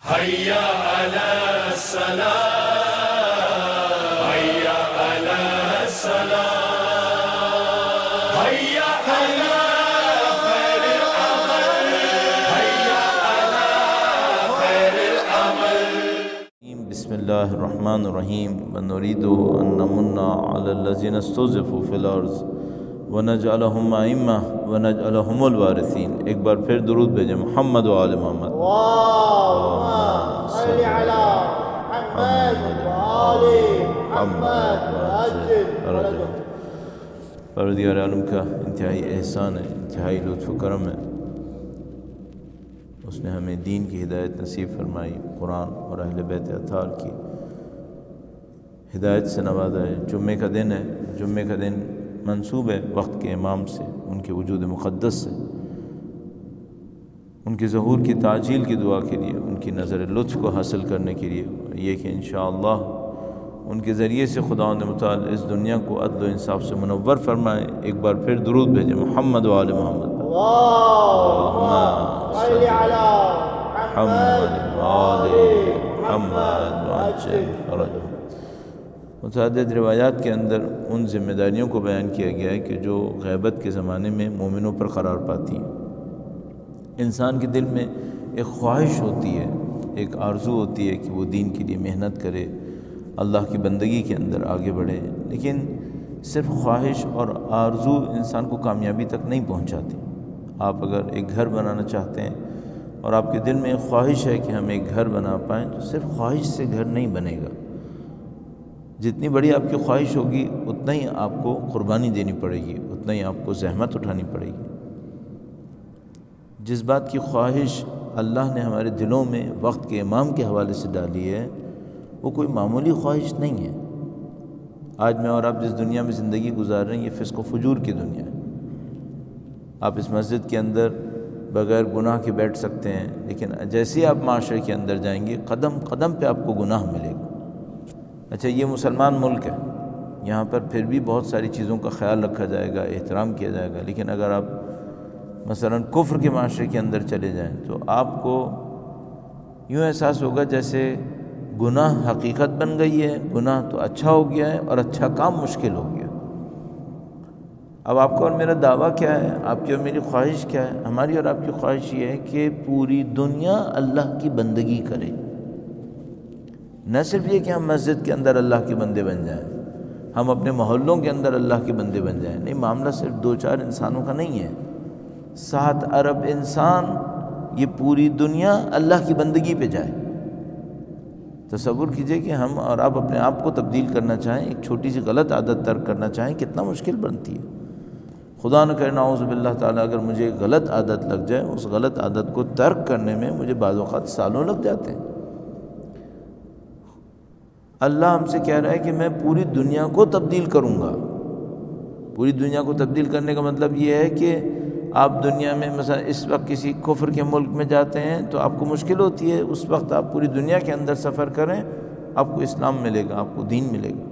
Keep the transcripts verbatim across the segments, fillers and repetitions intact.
حي على الصلاة حي على الصلاة حي على خير العمل حي على خير العمل. بسم الله الرحمن الرحيم. ونريد أن نمن على الذين استضعفوا في الأرض ونجعلهم أئمة ونجعلهم الوارثين. ایک بار پھر درود بھیجیں محمد و آل محمد. اللهم صل على محمد وآل محمد وعجل فرجهم. پروردگار عالم کا انتہائی احسان ہے، انتہائی لطف و کرم ہے، اس نے ہمیں دین کی ہدایت نصیب فرمائی، قرآن اور اہل بیت اطہار کی ہدایت سے نوازا ہے. جمعے کا دن ہے، جمعے کا دن منسوب ہے وقت کے امام سے، ان کے وجود مقدس سے، ان کے ظہور کی تعجیل کی دعا کے لیے، ان کی نظر لطف کو حاصل کرنے کے لیے، یہ کہ انشاءاللہ ان کے ذریعے سے خدا متعال اس دنیا کو عدل و انصاف سے منور فرمائے. ایک بار پھر درود بھیجیں محمد و آل محمد. اللهم صل على محمد وآل محمد وعجل فرجهم. متعدد روایات کے اندر ان ذمہ داریوں کو بیان کیا گیا ہے کہ جو غیبت کے زمانے میں مومنوں پر قرار پاتی ہیں. انسان کے دل میں ایک خواہش ہوتی ہے، ایک آرزو ہوتی ہے کہ وہ دین کے لیے محنت کرے، اللہ کی بندگی کے اندر آگے بڑھے، لیکن صرف خواہش اور آرزو انسان کو کامیابی تک نہیں پہنچاتی. آپ اگر ایک گھر بنانا چاہتے ہیں اور آپ کے دل میں ایک خواہش ہے کہ ہم ایک گھر بنا پائیں، تو صرف خواہش سے گھر نہیں بنے گا. جتنی بڑی آپ کی خواہش ہوگی اتنا ہی آپ کو قربانی دینی پڑے گی، اتنا ہی آپ کو زحمت اٹھانی پڑے گی. جس بات کی خواہش اللہ نے ہمارے دلوں میں وقت کے امام کے حوالے سے ڈالی ہے، وہ کوئی معمولی خواہش نہیں ہے. آج میں اور آپ جس دنیا میں زندگی گزار رہے ہیں، یہ فسق و فجور کی دنیا ہے. آپ اس مسجد کے اندر بغیر گناہ کے بیٹھ سکتے ہیں، لیکن جیسے ہی آپ معاشرے کے اندر جائیں گے، قدم قدم پہ آپ کو گناہ ملے گا. اچھا، یہ مسلمان ملک ہے، یہاں پر پھر بھی بہت ساری چیزوں کا خیال رکھا جائے گا، احترام کیا جائے گا، لیکن اگر آپ مثلا کفر کے معاشرے کے اندر چلے جائیں تو آپ کو یوں احساس ہوگا جیسے گناہ حقیقت بن گئی ہے، گناہ تو اچھا ہو گیا ہے اور اچھا کام مشکل ہو گیا. اب آپ کا اور میرا دعویٰ کیا ہے، آپ کی اور میری خواہش کیا ہے؟ ہماری اور آپ کی خواہش یہ ہے کہ پوری دنیا اللہ کی بندگی کرے. نہ صرف یہ کہ ہم مسجد کے اندر اللہ کے بندے بن جائیں، ہم اپنے محلوں کے اندر اللہ کے بندے بن جائیں. نہیں، معاملہ صرف دو چار انسانوں کا نہیں ہے، سات ارب انسان، یہ پوری دنیا اللہ کی بندگی پہ جائے. تصور کیجئے کہ ہم اور آپ اپنے آپ کو تبدیل کرنا چاہیں، ایک چھوٹی سی غلط عادت ترک کرنا چاہیں، کتنا مشکل بنتی ہے. خدا نہ کرے نعوذ باللہ تعالیٰ اگر مجھے ایک غلط عادت لگ جائے، اس غلط عادت کو ترک کرنے میں مجھے بعض اوقات سالوں لگ جاتے ہیں. اللہ ہم سے کہہ رہا ہے کہ میں پوری دنیا کو تبدیل کروں گا. پوری دنیا کو تبدیل کرنے کا مطلب یہ ہے کہ آپ دنیا میں مثلا اس وقت کسی کفر کے ملک میں جاتے ہیں تو آپ کو مشکل ہوتی ہے، اس وقت آپ پوری دنیا کے اندر سفر کریں، آپ کو اسلام ملے گا، آپ کو دین ملے گا.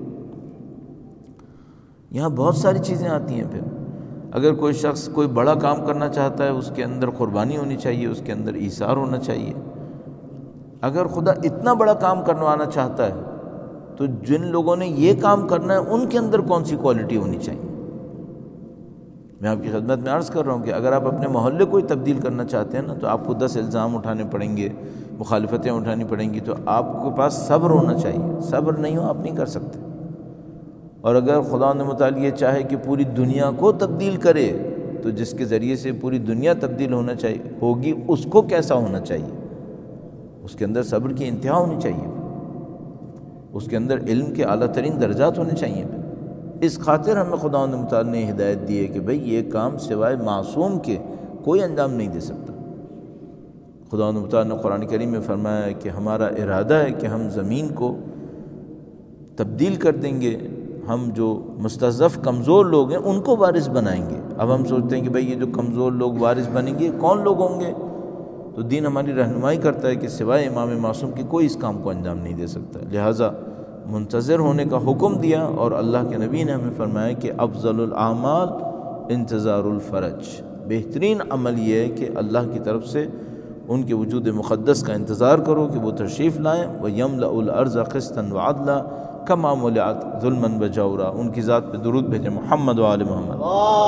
یہاں بہت ساری چیزیں آتی ہیں. پھر اگر کوئی شخص کوئی بڑا کام کرنا چاہتا ہے، اس کے اندر قربانی ہونی چاہیے، اس کے اندر ایثار ہونا چاہیے. اگر خدا اتنا بڑا کام کروانا چاہتا ہے تو جن لوگوں نے یہ کام کرنا ہے ان کے اندر کون سی کوالٹی ہونی چاہیے؟ میں آپ کی خدمت میں عرض کر رہا ہوں کہ اگر آپ اپنے محلے کو ہی تبدیل کرنا چاہتے ہیں نا، تو آپ کو دس الزام اٹھانے پڑیں گے، مخالفتیں اٹھانی پڑیں گی. تو آپ کے پاس صبر ہونا چاہیے. صبر نہیں ہو آپ نہیں کر سکتے. اور اگر خدا نے متعالی یہ چاہے کہ پوری دنیا کو تبدیل کرے، تو جس کے ذریعے سے پوری دنیا تبدیل ہونا چاہیے ہوگی، اس کو کیسا ہونا چاہیے؟ اس کے اندر صبر کی انتہا ہونی چاہیے، اس کے اندر علم کے اعلیٰ ترین درجات ہونے چاہیے. اس خاطر ہمیں خدا متعالی نے ہدایت دی ہے کہ بھئی یہ کام سوائے معصوم کے کوئی انجام نہیں دے سکتا. خدا متعالی نے قرآن کریم میں فرمایا ہے کہ ہمارا ارادہ ہے کہ ہم زمین کو تبدیل کر دیں گے، ہم جو مستضعف کمزور لوگ ہیں ان کو وارث بنائیں گے. اب ہم سوچتے ہیں کہ بھئی یہ جو کمزور لوگ وارث بنیں گے کون لوگ ہوں گے؟ تو دین ہماری رہنمائی کرتا ہے کہ سوائے امام معصوم کی کوئی اس کام کو انجام نہیں دے سکتا. لہٰذا منتظر ہونے کا حکم دیا، اور اللہ کے نبی نے ہمیں فرمایا کہ افضل الاعمال انتظار الفرج. بہترین عمل یہ ہے کہ اللہ کی طرف سے ان کے وجود مقدس کا انتظار کرو کہ وہ تشریف لائیں. وَيَمْلَأُ الْأَرْضَ قِسْطًا وَعَدْلًا كَمَا مُلِئَتْ ظُلْمًا وَجَوْرًا. ان کی ذات پہ درود بھیجیں محمد و آل محمد.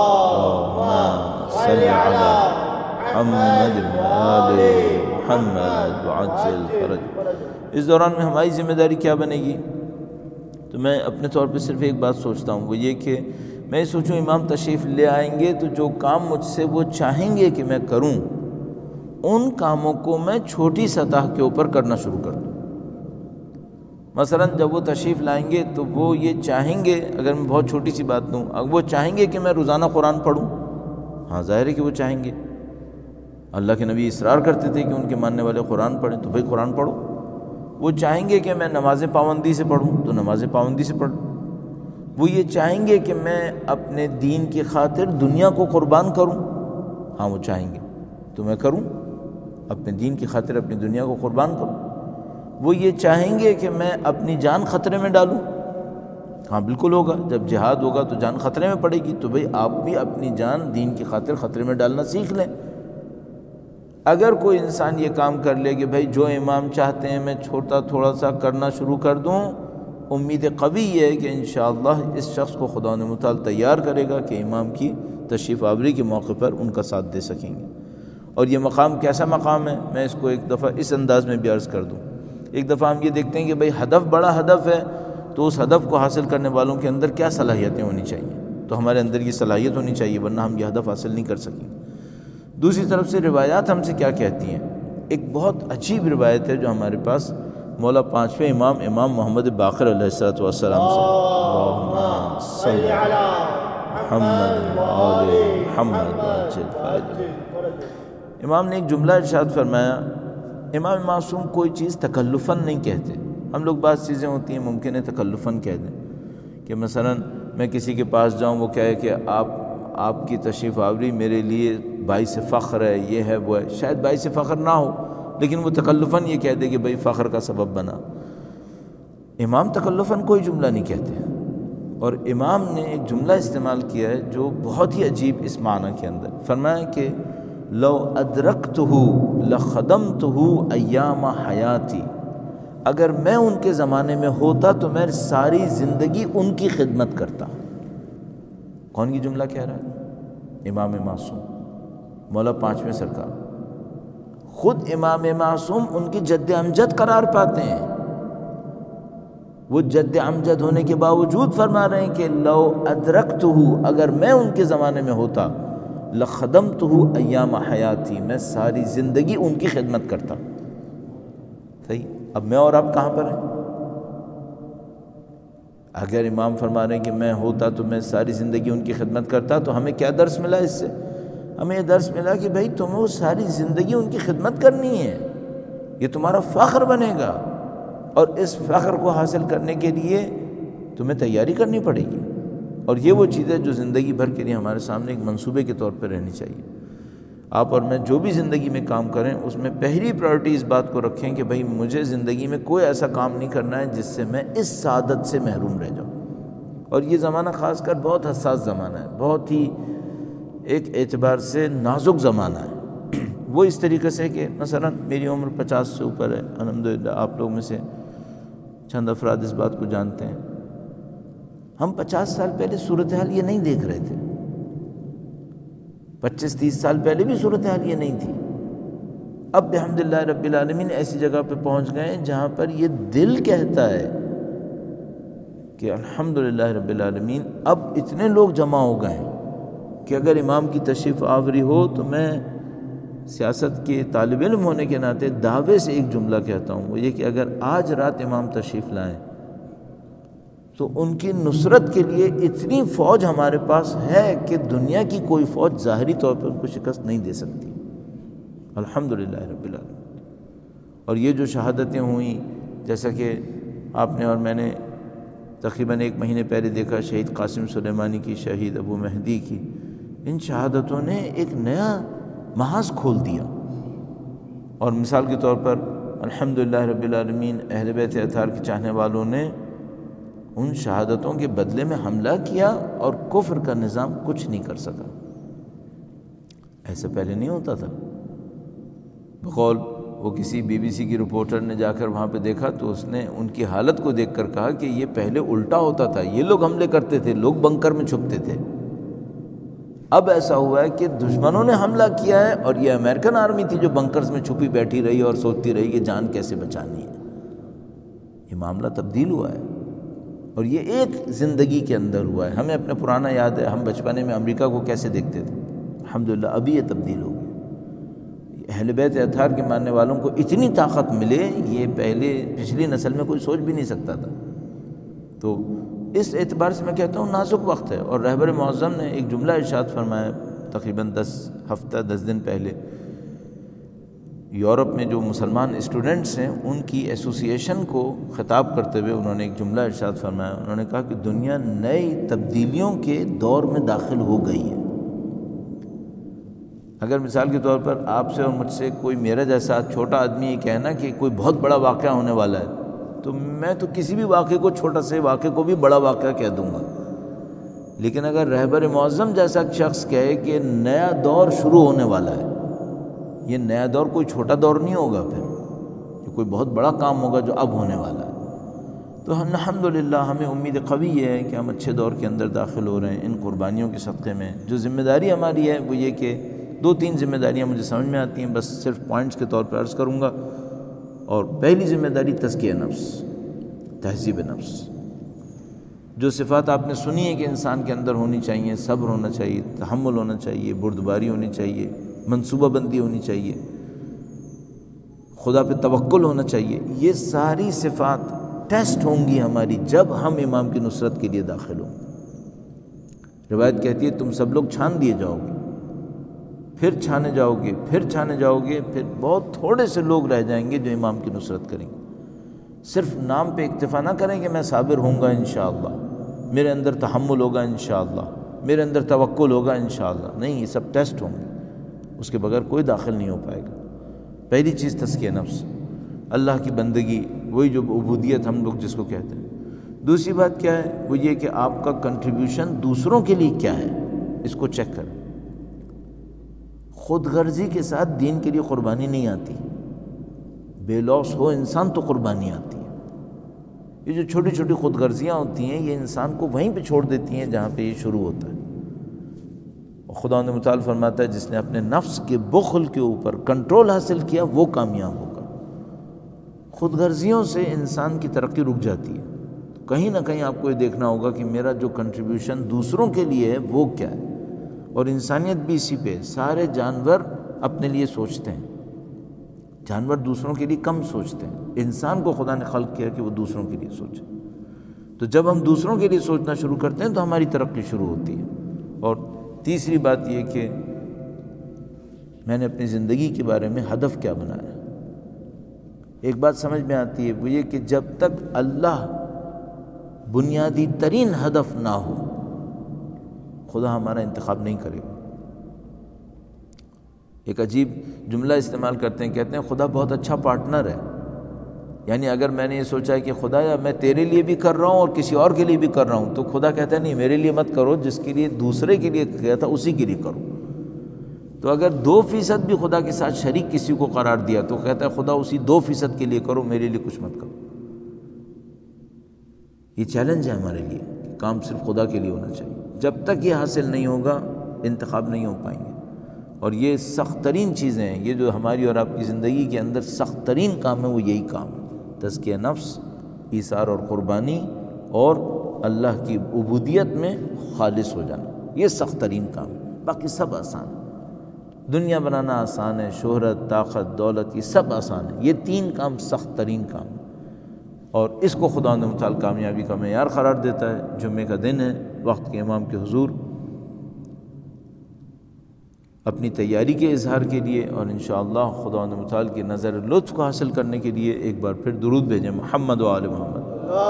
اللہم صل علی محمد و آل محمد وعجل فرج. اس دوران میں ہماری ذمہ داری کیا بنے گی؟ تو میں اپنے طور پہ صرف ایک بات سوچتا ہوں، وہ یہ کہ میں سوچوں امام تشریف لے آئیں گے تو جو کام مجھ سے وہ چاہیں گے کہ میں کروں، ان کاموں کو میں چھوٹی سطح کے اوپر کرنا شروع کر دوں. مثلا جب وہ تشریف لائیں گے تو وہ یہ چاہیں گے، اگر میں بہت چھوٹی سی بات دوں، اگر وہ چاہیں گے کہ میں روزانہ قرآن پڑھوں، ہاں ظاہر ہے کہ وہ چاہیں گے. اللہ کے نبی اصرار کرتے تھے کہ ان کے ماننے والے قرآن پڑھیں، تو بھائی قرآن پڑھو. وہ چاہیں گے کہ میں نماز پابندی سے پڑھوں، تو نماز پابندی سے پڑھوں. وہ یہ چاہیں گے کہ میں اپنے دین کی خاطر دنیا کو قربان کروں، ہاں وہ چاہیں گے تو میں کروں، اپنے دین کی خاطر اپنی دنیا کو قربان کروں. وہ یہ چاہیں گے کہ میں اپنی جان خطرے میں ڈالوں، ہاں بالکل ہوگا. جب جہاد ہوگا تو جان خطرے میں پڑے گی، تو بھئی آپ بھی اپنی جان دین کی خاطر خطرے میں ڈالنا سیکھ لیں. اگر کوئی انسان یہ کام کر لے کہ بھائی جو امام چاہتے ہیں میں چھوٹا تھوڑا سا کرنا شروع کر دوں، امید قوی یہ ہے کہ انشاءاللہ اس شخص کو خدا نے متعال تیار کرے گا کہ امام کی تشریف آوری کے موقع پر ان کا ساتھ دے سکیں گے. اور یہ مقام کیسا مقام ہے، میں اس کو ایک دفعہ اس انداز میں بھی عرض کر دوں. ایک دفعہ ہم یہ دیکھتے ہیں کہ بھئی ہدف بڑا ہدف ہے، تو اس ہدف کو حاصل کرنے والوں کے اندر کیا صلاحیتیں ہونی چاہیے، تو ہمارے اندر یہ صلاحیت ہونی چاہیے، ورنہ ہم یہ ہدف حاصل نہیں کر سکیں. دوسری طرف سے روایات ہم سے کیا کہتی ہیں. ایک بہت عجیب روایت ہے جو ہمارے پاس مولا پانچویں امام امام محمد باقر علیہ الصلوۃ والسلام سے، اللہم صل علی محمد و آل محمد وعجل فرج. امام نے ایک جملہ ارشاد فرمایا، امام معصوم کوئی چیز تکلفاً نہیں کہتے. ہم لوگ بعض چیزیں ہوتی ہیں ممکن ہے تکلفاً کہہ دیں، کہ مثلا میں کسی کے پاس جاؤں، وہ کہے کہ آپ آپ کی تشریف آوری میرے لیے باعث فخر ہے، یہ ہے وہ ہے. شاید باعث فخر نہ ہو، لیکن وہ تکلفاً یہ کہہ دے کہ بھئی فخر کا سبب بنا. امام تکلفاً کوئی جملہ نہیں کہتے. اور امام نے ایک جملہ استعمال کیا ہے جو بہت ہی عجیب اس معنی کے اندر. فرمایا کہ لو ادرکتہ لخدمتہ ایام حیاتی، اگر میں ان کے زمانے میں ہوتا تو میں ساری زندگی ان کی خدمت کرتا. کون یہ جملہ کہہ رہا ہے؟ امام معصوم مولا پانچویں سرکار. خود امام معصوم ان کی جد امجد قرار پاتے ہیں. وہ جد امجد ہونے کے باوجود فرما رہے ہیں کہ لو ادرکتہ، اگر میں ان کے زمانے میں ہوتا، لخدمتہ ایام حیاتی، میں ساری زندگی ان کی خدمت کرتا. صحیح. اب میں اور آپ کہاں پر ہیں؟ اگر امام فرما رہے ہیں کہ میں ہوتا تو میں ساری زندگی ان کی خدمت کرتا، تو ہمیں کیا درس ملا اس سے؟ ہمیں یہ درس ملا کہ بھائی تمہیں وہ ساری زندگی ان کی خدمت کرنی ہے، یہ تمہارا فخر بنے گا، اور اس فخر کو حاصل کرنے کے لیے تمہیں تیاری کرنی پڑے گی. اور یہ وہ چیز ہے جو زندگی بھر کے لیے ہمارے سامنے ایک منصوبے کے طور پہ رہنی چاہیے. آپ اور میں جو بھی زندگی میں کام کریں، اس میں پہلی پرائرٹی اس بات کو رکھیں کہ بھئی مجھے زندگی میں کوئی ایسا کام نہیں کرنا ہے جس سے میں اس سعادت سے محروم رہ جاؤں. اور یہ زمانہ خاص کر بہت حساس زمانہ ہے، بہت ہی ایک اعتبار سے نازک زمانہ ہے. وہ اس طریقے سے کہ مثلا میری عمر پچاس سے اوپر ہے الحمدللہ. آپ لوگ میں سے چند افراد اس بات کو جانتے ہیں. ہم پچاس سال پہلے صورتحال یہ نہیں دیکھ رہے تھے، پچیس تیس سال پہلے بھی صورتحال یہ نہیں تھی. اب بحمدللہ رب العالمین ایسی جگہ پہ پہنچ گئے جہاں پر یہ دل کہتا ہے کہ الحمدللہ رب العالمین اب اتنے لوگ جمع ہو گئے ہیں کہ اگر امام کی تشریف آوری ہو تو میں سیاست کے طالب علم ہونے کے ناطے دعوے سے ایک جملہ کہتا ہوں، وہ یہ کہ اگر آج رات امام تشریف لائیں تو ان کی نصرت کے لیے اتنی فوج ہمارے پاس ہے کہ دنیا کی کوئی فوج ظاہری طور پہ ان کو شکست نہیں دے سکتی. الحمدللہ رب العالمین. اور یہ جو شہادتیں ہوئیں، جیسا کہ آپ نے اور میں نے تقریباً ایک مہینے پہلے دیکھا، شہید قاسم سلیمانی کی، شہید ابو مہدی کی، ان شہادتوں نے ایک نیا محاذ کھول دیا. اور مثال کے طور پر الحمدللہ رب العالمین اہل بیت اطہار کے چاہنے والوں نے ان شہادتوں کے بدلے میں حملہ کیا اور کفر کا نظام کچھ نہیں کر سکا. ایسا پہلے نہیں ہوتا تھا. بقول وہ کسی بی بی سی کی رپورٹر نے جا کر وہاں پہ دیکھا تو اس نے ان کی حالت کو دیکھ کر کہا کہ یہ پہلے الٹا ہوتا تھا، یہ لوگ حملے کرتے تھے، لوگ بنکر میں چھپتے تھے، اب ایسا ہوا ہے کہ دشمنوں نے حملہ کیا ہے اور یہ امریکن آرمی تھی جو بنکرز میں چھپی بیٹھی رہی اور سوچتی رہی کہ جان کیسے بچانی ہے۔ یہ معاملہ تبدیل ہوا ہے اور یہ ایک زندگی کے اندر ہوا ہے۔ ہمیں اپنا پرانا یاد ہے، ہم بچپنے میں امریکہ کو کیسے دیکھتے تھے، الحمدللہ ابھی یہ تبدیل ہو گئی۔ اہل بیت اطہار کے ماننے والوں کو اتنی طاقت ملے، یہ پہلے پچھلی نسل میں کوئی سوچ بھی نہیں سکتا تھا۔ تو اس اعتبار سے میں کہتا ہوں نازک وقت ہے، اور رہبر معظم نے ایک جملہ ارشاد فرمایا تقریباً دس ہفتہ دس دن پہلے، یورپ میں جو مسلمان اسٹوڈنٹس ہیں ان کی ایسوسی ایشن کو خطاب کرتے ہوئے انہوں نے ایک جملہ ارشاد فرمایا، انہوں نے کہا کہ دنیا نئی تبدیلیوں کے دور میں داخل ہو گئی ہے۔ اگر مثال کے طور پر آپ سے اور مجھ سے کوئی میرا جیسا چھوٹا آدمی یہ کہنا کہ کوئی بہت بڑا واقعہ ہونے والا ہے، تو میں تو کسی بھی واقعے کو، چھوٹا سے واقعے کو بھی بڑا واقعہ کہہ دوں گا، لیکن اگر رہبر معظم جیسا شخص کہے کہ نیا دور شروع ہونے والا ہے، یہ نیا دور کوئی چھوٹا دور نہیں ہوگا، پھر یہ کوئی بہت بڑا کام ہوگا جو اب ہونے والا ہے۔ تو الحمدللہ ہمیں امید قوی ہے کہ ہم اچھے دور کے اندر داخل ہو رہے ہیں ان قربانیوں کے صدقے میں۔ جو ذمہ داری ہماری ہے وہ یہ کہ دو تین ذمہ داریاں مجھے سمجھ میں آتی ہیں، بس صرف پوائنٹس کے طور پر عرض کروں گا۔ اور پہلی ذمہ داری تزکیہ نفس، تہذیب نفس۔ جو صفات آپ نے سنی ہے کہ انسان کے اندر ہونی چاہیے، صبر ہونا چاہیے، تحمل ہونا چاہیے، بردباری ہونی چاہیے، منصوبہ بندی ہونی چاہیے، خدا پہ توکل ہونا چاہیے، یہ ساری صفات ٹیسٹ ہوں گی ہماری جب ہم امام کی نصرت کے لیے داخل ہوں۔ روایت کہتی ہے تم سب لوگ چھان دیے جاؤ گے، پھر چھانے جاؤ گے، پھر چھانے جاؤ گے، پھر بہت تھوڑے سے لوگ رہ جائیں گے جو امام کی نصرت کریں گے۔ صرف نام پہ اکتفا نہ کریں کہ میں صابر ہوں گا انشاءاللہ، میرے اندر تحمل ہوگا انشاءاللہ، میرے اندر توکل ہوگا انشاءاللہ، نہیں، یہ سب ٹیسٹ ہوں گے، اس کے بغیر کوئی داخل نہیں ہو پائے گا۔ پہلی چیز تزکیہ نفس، اللہ کی بندگی، وہی جو عبودیت ہم لوگ جس کو کہتے ہیں۔ دوسری بات کیا ہے، وہ یہ کہ آپ کا کنٹریبیوشن دوسروں کے لیے کیا ہے، اس کو چیک کریں۔ خود غرضی کے ساتھ دین کے لیے قربانی نہیں آتی، بے لوث ہو انسان تو قربانی آتی ہے۔ یہ جو چھوٹی چھوٹی خود غرضیاں ہوتی ہیں یہ انسان کو وہیں پہ چھوڑ دیتی ہیں جہاں پہ یہ شروع ہوتا ہے۔ اور خدا نے متعال فرماتا ہے جس نے اپنے نفس کے بخل کے اوپر کنٹرول حاصل کیا وہ کامیاب ہوگا۔ خود غرضیوں سے انسان کی ترقی رک جاتی ہے، تو کہیں نہ کہیں آپ کو یہ دیکھنا ہوگا کہ میرا جو کنٹریبیوشن دوسروں کے لیے ہے وہ کیا ہے۔ اور انسانیت بھی اسی پہ، سارے جانور اپنے لیے سوچتے ہیں، جانور دوسروں کے لیے کم سوچتے ہیں، انسان کو خدا نے خلق کیا کہ وہ دوسروں کے لیے سوچے۔ تو جب ہم دوسروں کے لیے سوچنا شروع کرتے ہیں تو ہماری ترقی شروع ہوتی ہے۔ اور تیسری بات یہ کہ میں نے اپنی زندگی کے بارے میں ہدف کیا بنایا۔ ایک بات سمجھ میں آتی ہے وہ یہ کہ جب تک اللہ بنیادی ترین ہدف نہ ہو خدا ہمارا انتخاب نہیں کرے گا۔ ایک عجیب جملہ استعمال کرتے ہیں، کہتے ہیں خدا بہت اچھا پارٹنر ہے، یعنی اگر میں نے یہ سوچا ہے کہ خدا یا میں تیرے لیے بھی کر رہا ہوں اور کسی اور کے لیے بھی کر رہا ہوں، تو خدا کہتا ہے نہیں میرے لیے مت کرو، جس کے لیے دوسرے کے لیے کیا تھا اسی کے لیے کرو۔ تو اگر دو فیصد بھی خدا کے ساتھ شریک کسی کو قرار دیا تو کہتا ہے خدا اسی دو فیصد کے لیے کرو، میرے لیے کچھ مت کرو۔ یہ چیلنج ہے ہمارے لیے کہ کام صرف خدا کے لیے ہونا چاہیے۔ جب تک یہ حاصل نہیں ہوگا انتخاب نہیں ہو پائیں گے۔ اور یہ سخت ترین چیزیں ہیں، یہ جو ہماری اور آپ کی زندگی کے اندر سخت ترین کام ہے وہ یہی کام ہے، تزکیہ نفس، ایثار اور قربانی، اور اللہ کی عبودیت میں خالص ہو جانا، یہ سخت ترین کام ہے۔ باقی سب آسان ہے، دنیا بنانا آسان ہے، شہرت، طاقت، دولت، یہ سب آسان ہے، یہ تین کام سخت ترین کام ہے۔ اور اس کو خدا نے متعال کامیابی کا معیار قرار دیتا ہے۔ جمعے کا دن ہے، وقت کے امام کے حضور اپنی تیاری کے اظہار کے لیے اور انشاءاللہ خدا متعال کی نظر لطف کو حاصل کرنے کے لیے ایک بار پھر درود بھیجیں، محمد و آل محمد،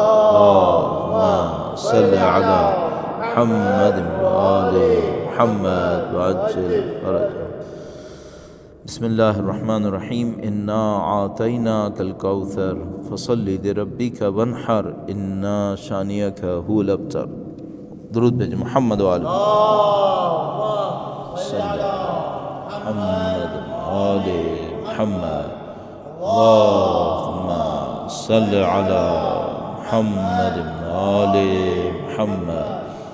اللہم صلی علی محمد و آل محمد وعجل فرجہ۔ بسم اللہ الرحمن الرحیم، انا اعطیناک الکوثر فصل لربک وانحر ان شانئک هو الابتر۔ درود بھیجیں، محمد و آل محمد صلی اللہ محمد و آل محمد اللهم صل على محمد وآل محمد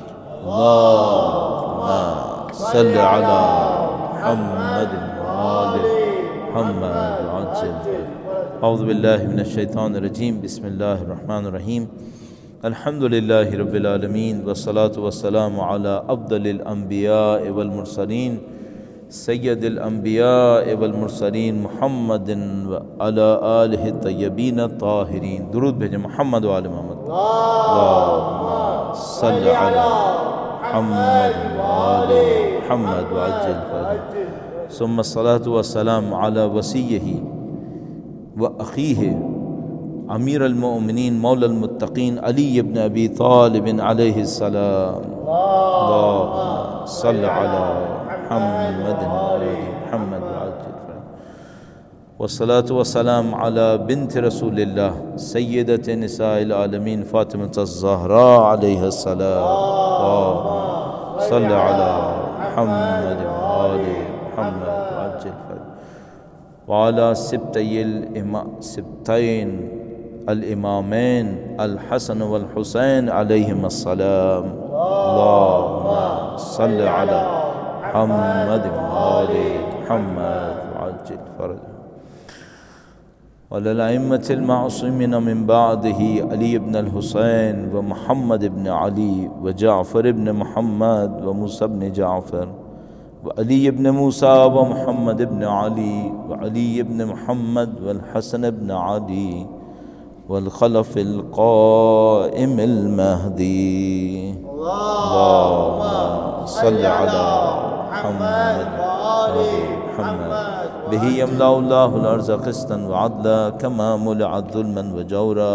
اللهم صل على محمد وآل محمد وعجل. اعوذ باللہ من الشیطان الرجیم. بسم اللہ الرحمن الرحیم. الحمد للہ رب العالمین والصلاة والسلام علی افضل الانبیاء والمرسلین سید الانبیاء والمرسلین محمد وعلی آلہ الطیبین الطاہرین. درود بھیجیں محمد و آل محمد. اللہم صل علی محمد و آل محمد وعجل فرجہ. ثم الصلاة والسلام علی وصیہ وأخیہ امیر المؤمنین مولا المتقین علی بن ابی طالب علیہ السلام. اللہم صل علی محمد وآل محمد وعجل فرجہ. والصلاة والسلام علی بنت رسول اللہ سیدۃ نساء العالمین فاطمۃ الزہراء علیہ السلام. اللہم صل علی محمد وآل محمد وعجل فرجہ. وعلى سبتي السبتين الإمامين الحسن والحسين عليهم السلام. اللهم صل على محمد وآل محمد وعجل فرجه. وعلى الأئمة المعصومين من بعده علي بن الحسين ومحمد بن علي وجعفر بن محمد وموسى بن جعفر وعلي بن موسى ومحمد بن علي وعلي بن محمد والحسن بن علي والخلف القائم المهدي. اللهم صل على محمد وآل محمد به يملأ الله الأرض قسطا وعدلا كما ملئت ظلما وجورا.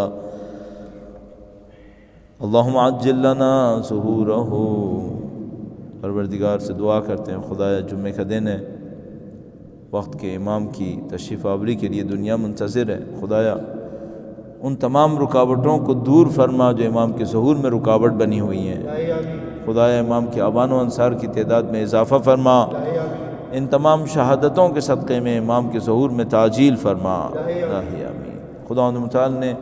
اللهم عجل لنا ظهوره. پروردگار سے دعا کرتے ہیں خدایا جمعے کا دن ہے، وقت کے امام کی تشریف آوری کے لیے دنیا منتظر ہے. خدایا ان تمام رکاوٹوں کو دور فرما جو امام کے ظہور میں رکاوٹ بنی ہوئی ہیں. خدایا امام کے آبان و انصار کی تعداد میں اضافہ فرما. ان تمام شہادتوں کے صدقے میں امام کے ظہور میں تعجیل فرما. آمین. خداوند متعال نے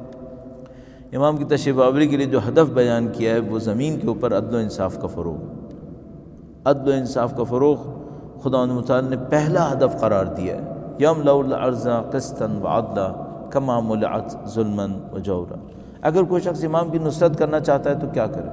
امام کی تشریف آوری کے لیے جو ہدف بیان کیا ہے وہ زمین کے اوپر عدل و انصاف کا فروغ. عدل و انصاف کا فروغ خداوند متعال نے پہلا ہدف قرار دیا ہے. یملأ الارض قسطا وعدلا کما ملئت ظلما وجورا. اگر کوئی شخص امام کی نصرت کرنا چاہتا ہے تو کیا کرے؟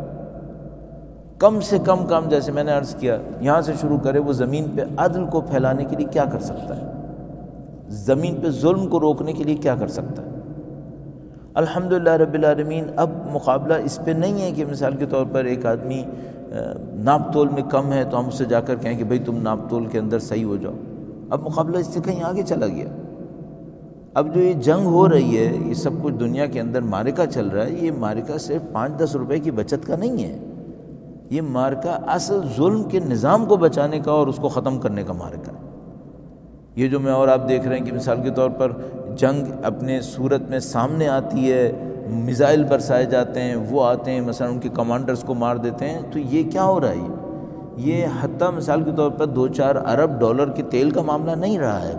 کم سے کم کام جیسے میں نے عرض کیا یہاں سے شروع کرے. وہ زمین پہ عدل کو پھیلانے کے لیے کیا کر سکتا ہے؟ زمین پہ ظلم کو روکنے کے لیے کیا کر سکتا ہے؟ الحمدللہ رب العالمین. اب مقابلہ اس پہ نہیں ہے کہ مثال کے طور پر ایک آدمی ناپ تول میں کم ہے تو ہم اس سے جا کر کہیں کہ بھئی تم ناپ تول کے اندر صحیح ہو جاؤ. اب مقابلہ اس سے کہیں آگے چلا گیا. اب جو یہ جنگ ہو رہی ہے، یہ سب کچھ دنیا کے اندر مارکہ چل رہا ہے، یہ مارکہ صرف پانچ دس روپے کی بچت کا نہیں ہے. یہ مارکہ اصل ظلم کے نظام کو بچانے کا اور اس کو ختم کرنے کا مارکہ ہے. یہ جو میں اور آپ دیکھ رہے ہیں کہ مثال کے طور پر جنگ اپنے صورت میں سامنے آتی ہے، میزائل برسائے جاتے ہیں، وہ آتے ہیں مثلا ان کے کمانڈرز کو مار دیتے ہیں. تو یہ کیا ہو رہا ہے؟ یہ حتیٰ مثال کے طور پر دو چار ارب ڈالر کے تیل کا معاملہ نہیں رہا ہے.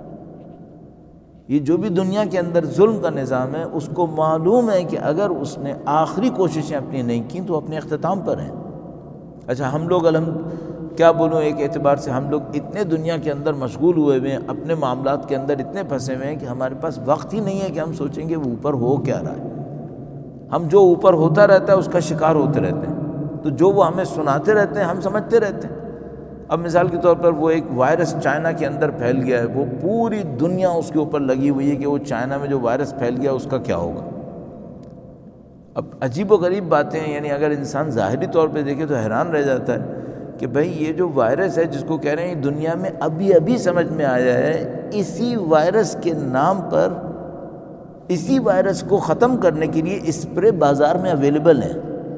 یہ جو بھی دنیا کے اندر ظلم کا نظام ہے اس کو معلوم ہے کہ اگر اس نے آخری کوششیں اپنی نہیں کی تو اپنے اختتام پر ہیں. اچھا ہم لوگ الحمد کیا بولوں، ایک اعتبار سے ہم لوگ اتنے دنیا کے اندر مشغول ہوئے ہوئے ہیں، اپنے معاملات کے اندر اتنے پھنسے ہوئے ہیں کہ ہمارے پاس وقت ہی نہیں ہے کہ ہم سوچیں گے وہ اوپر ہو کیا رہا ہے. ہم جو اوپر ہوتا رہتا ہے اس کا شکار ہوتے رہتے ہیں. تو جو وہ ہمیں سناتے رہتے ہیں ہم سمجھتے رہتے ہیں. اب مثال کے طور پر وہ ایک وائرس چائنا کے اندر پھیل گیا ہے، وہ پوری دنیا اس کے اوپر لگی ہوئی ہے کہ وہ چائنا میں جو وائرس پھیل گیا اس کا کیا ہوگا. اب عجیب و غریب باتیں ہیں، یعنی اگر انسان ظاہری طور پہ دیکھے تو حیران رہ جاتا ہے کہ بھئی یہ جو وائرس ہے جس کو کہہ رہے ہیں دنیا میں ابھی ابھی سمجھ میں آیا ہے، اسی وائرس کے نام پر اسی وائرس کو ختم کرنے کے لیے اسپرے بازار میں اویلیبل ہیں،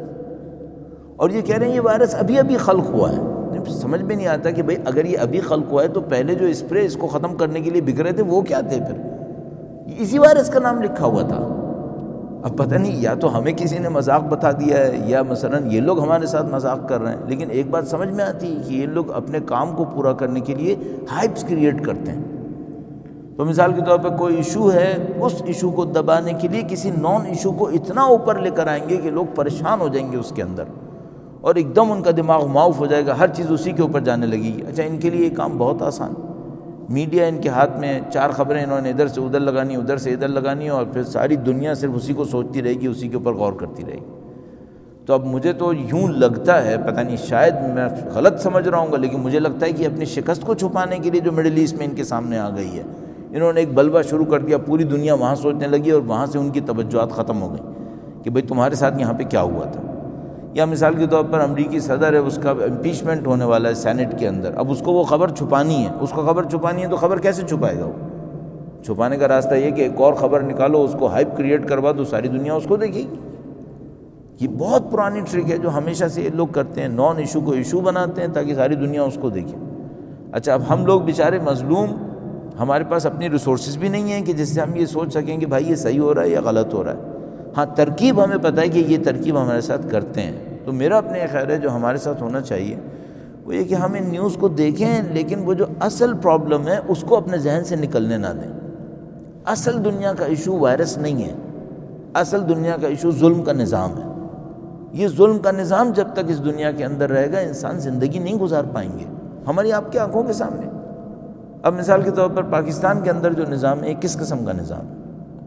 اور یہ کہہ رہے ہیں یہ وائرس ابھی ابھی خلق ہوا ہے. سمجھ میں نہیں آتا کہ بھئی اگر یہ ابھی خلق ہوا ہے تو پہلے جو اسپرے اس کو ختم کرنے کے لیے بک رہے تھے وہ کیا تھے؟ پھر اسی وائرس کا نام لکھا ہوا تھا. اب پتہ نہیں یا تو ہمیں کسی نے مذاق بتا دیا ہے یا مثلا یہ لوگ ہمارے ساتھ مذاق کر رہے ہیں. لیکن ایک بات سمجھ میں آتی ہے کہ یہ لوگ اپنے کام کو پورا کرنے کے لیے ہائپس کریٹ کرتے ہیں. تو مثال کے طور پہ کوئی ایشو ہے، اس ایشو کو دبانے کے لیے کسی نان ایشو کو اتنا اوپر لے کر آئیں گے کہ لوگ پریشان ہو جائیں گے اس کے اندر، اور ایک دم ان کا دماغ معاف ہو جائے گا، ہر چیز اسی کے اوپر جانے لگے گی۔ اچھا، ان کے لیے یہ کام بہت آسان، میڈیا ان کے ہاتھ میں، چار خبریں انہوں نے ادھر سے ادھر لگانی، ادھر سے ادھر لگانی، اور پھر ساری دنیا صرف اسی کو سوچتی رہے گی، اسی کے اوپر غور کرتی رہے گی۔ تو اب مجھے تو یوں لگتا ہے، پتہ نہیں شاید میں غلط سمجھ رہا ہوں گا، لیکن مجھے لگتا ہے کہ اپنی شکست کو چھپانے کے لیے جو مڈل ایسٹ میں ان کے سامنے آ گئی ہے، انہوں نے ایک بلبہ شروع کر دیا، پوری دنیا وہاں سوچنے لگی، اور وہاں سے ان کی توجہات ختم ہو گئیں کہ بھئی تمہارے ساتھ یہاں پہ کیا ہوا تھا۔ یا مثال کے طور پر امریکی صدر ہے، اس کا امپیچمنٹ ہونے والا ہے سینٹ کے اندر، اب اس کو وہ خبر چھپانی ہے، اس کو خبر چھپانی ہے تو خبر کیسے چھپائے گا وہ؟ چھپانے کا راستہ یہ کہ ایک اور خبر نکالو، اس کو ہائپ کریٹ کروا دو، ساری دنیا اس کو دیکھے گی۔ یہ بہت پرانی ٹرک ہے جو ہمیشہ سے یہ لوگ کرتے ہیں، نان ایشو کو ایشو بناتے ہیں تاکہ ساری دنیا اس کو دیکھے۔ اچھا، اب ہم لوگ بیچارے مظلوم، ہمارے پاس اپنی ریسورسز بھی نہیں ہیں کہ جس سے ہم یہ سوچ سکیں کہ بھائی یہ صحیح ہو رہا ہے یا غلط ہو رہا ہے۔ ہاں، ترکیب ہمیں پتہ ہے کہ یہ ترکیب ہمارے ساتھ کرتے ہیں، تو میرا اپنے خیال ہے جو ہمارے ساتھ ہونا چاہیے وہ یہ کہ ہم ان نیوز کو دیکھیں، لیکن وہ جو اصل پرابلم ہے اس کو اپنے ذہن سے نکلنے نہ دیں۔ اصل دنیا کا ایشو وائرس نہیں ہے، اصل دنیا کا ایشو ظلم کا نظام ہے۔ یہ ظلم کا نظام جب تک اس دنیا کے اندر رہے گا، انسان زندگی نہیں گزار پائیں گے، ہماری آپ کی آنکھوں کے سامنے۔ اب مثال کے طور پر پاکستان کے اندر جو نظام ہے، یہ کس قسم کا نظام ہے؟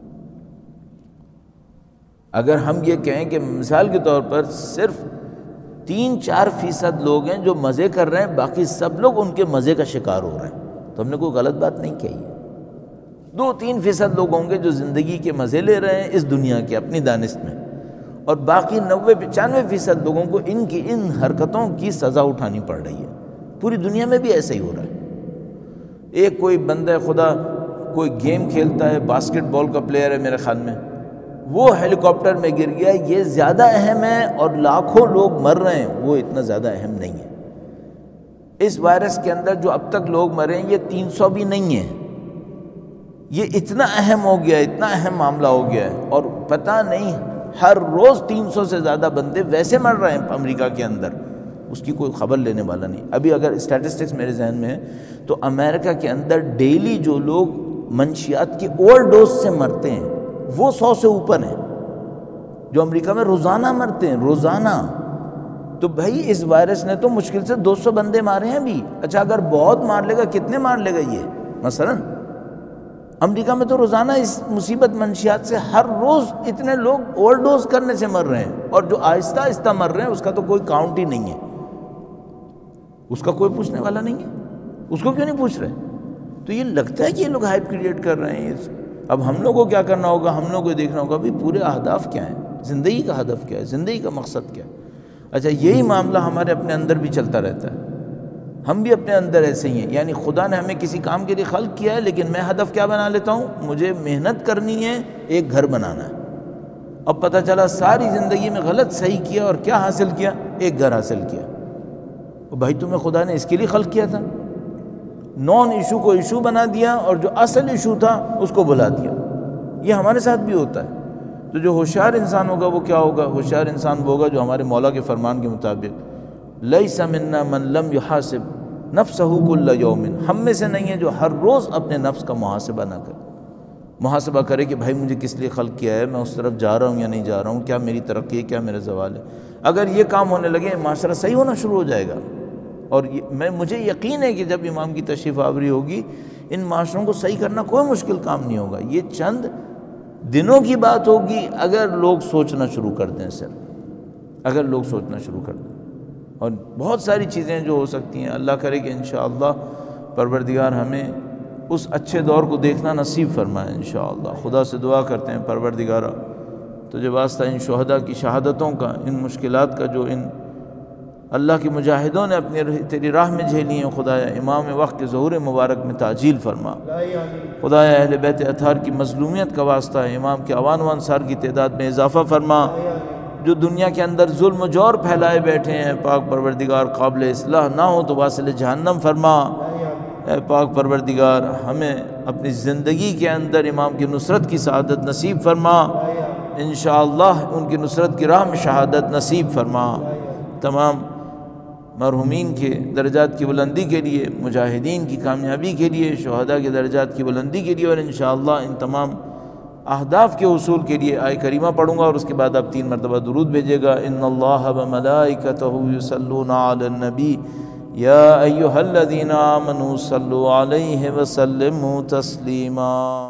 اگر ہم یہ کہیں کہ مثال کے طور پر صرف تین چار فیصد لوگ ہیں جو مزے کر رہے ہیں، باقی سب لوگ ان کے مزے کا شکار ہو رہے ہیں، تو ہم نے کوئی غلط بات نہیں کہی ہے۔ دو تین فیصد لوگ ہوں گے جو زندگی کے مزے لے رہے ہیں اس دنیا کے اپنی دانست میں، اور باقی نوے پچانوے فیصد لوگوں کو ان کی ان حرکتوں کی سزا اٹھانی پڑ رہی ہے۔ پوری دنیا میں بھی ایسا ہی ہو رہا ہے۔ ایک کوئی بندہ خدا کوئی گیم کھیلتا ہے، باسکٹ بال کا پلیئر ہے میرے خیال میں، وہ ہیلی کاپٹر میں گر گیا، یہ زیادہ اہم ہے، اور لاکھوں لوگ مر رہے ہیں، وہ اتنا زیادہ اہم نہیں ہے۔ اس وائرس کے اندر جو اب تک لوگ مرے ہیں، یہ تین سو بھی نہیں ہے، یہ اتنا اہم ہو گیا، اتنا اہم معاملہ ہو گیا ہے، اور پتہ نہیں ہر روز تین سو سے زیادہ بندے ویسے مر رہے ہیں امریکہ کے اندر، اس کی کوئی خبر لینے والا نہیں۔ ابھی اگر اسٹیٹسٹکس میرے ذہن میں ہے تو امریکہ کے اندر ڈیلی جو لوگ منشیات کی اوور ڈوز سے مرتے ہیں وہ سو سے اوپر ہیں، جو امریکہ میں روزانہ مرتے ہیں، روزانہ۔ تو بھائی اس وائرس نے تو مشکل سے دو سو بندے مارے ہیں بھی۔ اچھا، اگر بہت مار لے گا، کتنے مار لے گا یہ؟ مثلاً امریکہ میں تو روزانہ اس مصیبت منشیات سے ہر روز اتنے لوگ اوور ڈوز کرنے سے مر رہے ہیں، اور جو آہستہ آہستہ مر رہے ہیں اس کا تو کوئی کاؤنٹ ہی نہیں ہے، اس کا کوئی پوچھنے والا نہیں ہے، اس کو کیوں نہیں پوچھ رہے؟ تو یہ لگتا ہے کہ یہ لوگ ہائپ کریٹ کر رہے ہیں۔ اب ہم لوگوں کو کیا کرنا ہوگا؟ ہم لوگوں کو دیکھنا ہوگا بھی پورے اہداف کیا ہیں، زندگی کا ہدف کیا ہے، زندگی کا مقصد کیا ہے۔ اچھا، یہی معاملہ ہمارے اپنے اندر بھی چلتا رہتا ہے، ہم بھی اپنے اندر ایسے ہی ہیں، یعنی خدا نے ہمیں کسی کام کے لیے خلق کیا ہے، لیکن میں ہدف کیا بنا لیتا ہوں؟ مجھے محنت کرنی ہے، ایک گھر بنانا ہے۔ اب پتہ چلا ساری زندگی میں غلط صحیح کیا، اور کیا حاصل کیا؟ ایک گھر حاصل کیا۔ بھائی تمہیں خدا نے اس کے لیے خلق کیا تھا؟ نان ایشو کو ایشو بنا دیا، اور جو اصل ایشو تھا اس کو بھلا دیا۔ یہ ہمارے ساتھ بھی ہوتا ہے۔ تو جو ہوشیار انسان ہوگا وہ کیا ہوگا؟ ہوشیار انسان وہ ہوگا جو ہمارے مولا کے فرمان کے مطابق لیس منا من لم یحاسب نفسہ کل یوم، ہم میں سے نہیں ہے جو ہر روز اپنے نفس کا محاسبہ نہ کرے، محاسبہ کرے کہ بھائی مجھے کس لیے خلق کیا ہے، میں اس طرف جا رہا ہوں یا نہیں جا رہا ہوں، کیا میری ترقی ہے، کیا میرا زوال ہے۔ اگر یہ کام ہونے لگے، معاشرہ صحیح ہونا شروع ہو جائے گا۔ اور میں مجھے یقین ہے کہ جب امام کی تشریف آوری ہوگی، ان معاشروں کو صحیح کرنا کوئی مشکل کام نہیں ہوگا۔ یہ چند دنوں کی بات ہوگی اگر لوگ سوچنا شروع کر دیں، صرف اگر لوگ سوچنا شروع کر دیں۔ اور بہت ساری چیزیں جو ہو سکتی ہیں، اللہ کرے کہ انشاءاللہ پروردگار ہمیں اس اچھے دور کو دیکھنا نصیب فرمائے انشاءاللہ۔ خدا سے دعا کرتے ہیں پروردگارہ تجھے واسطہ ان شہداء کی شہادتوں کا، ان مشکلات کا جو ان اللہ کے مجاہدوں نے اپنی تیری راہ میں جھیلی ہیں، خدایا امام وقت کے ظہور مبارک میں تعجیل فرما۔ خدایا اہل بیت اطہار کی مظلومیت کا واسطہ ہے، امام کے اوان و انصار کی تعداد میں اضافہ فرما۔ جو دنیا کے اندر ظلم و جور پھیلائے بیٹھے ہیں، پاک پروردگار قابل اصلاح نہ ہو تو واصل جہنم فرما۔ اے پاک پروردگار ہمیں اپنی زندگی کے اندر امام کی نصرت کی سعادت نصیب فرما، انشاءاللہ ان کی نصرت کی راہ میں شہادت نصیب فرما۔ تمام مرحومین کے درجات کی بلندی کے لیے، مجاہدین کی کامیابی کے لیے، شہداء کے درجات کی بلندی کے لیے، اور انشاءاللہ ان تمام اہداف کے حصول کے لیے آیہ کریمہ پڑھوں گا اور اس کے بعد آپ تین مرتبہ درود بھیجے گا۔ ان اللہ وملائکتہ یصلون علی النبی یا ایھا الذین آمنوا صلوا علیہ وسلموا تسلیما۔